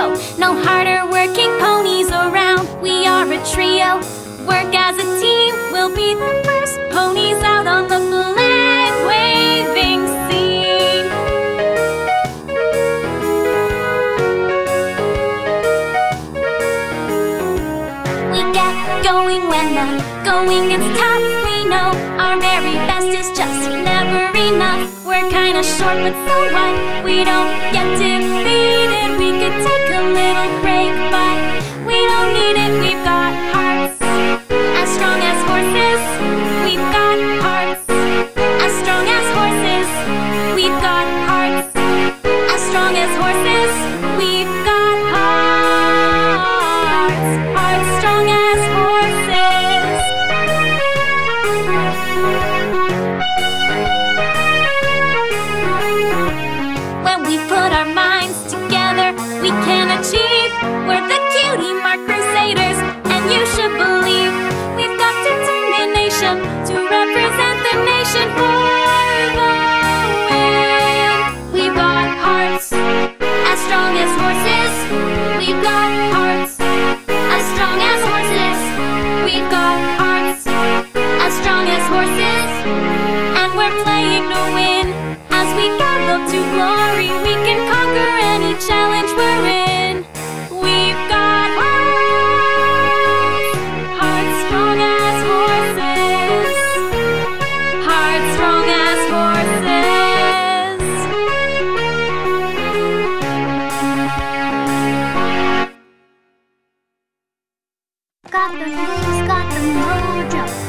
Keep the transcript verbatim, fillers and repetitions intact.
show. No harder working ponies around. We are a trio. Work as a team. We'll be the first ponies out on the flag waving scene. We get going when the going gets tough. We know our very best is just never enough. We're kinda short, but so what? We don't get defeated. We could take a little break, but we don't need it. We've got hearts as strong as horses. We've got hearts as strong as horses. We've got hearts as strong as horses. We've got hearts, hearts strong as horses. When we put our minds together, we can achieve. We're the Cutie Mark Crusaders, and you should believe we've got determination to represent the nation for the win. We've got hearts as strong as horses. We've got hearts as strong as horses. We've got hearts as strong as horses, and we're playing to win. As we gather to glory, we can conquer any challenge we're in. We've got hearts, hearts strong as horses, hearts strong as horses. Got the moves, got the mojo.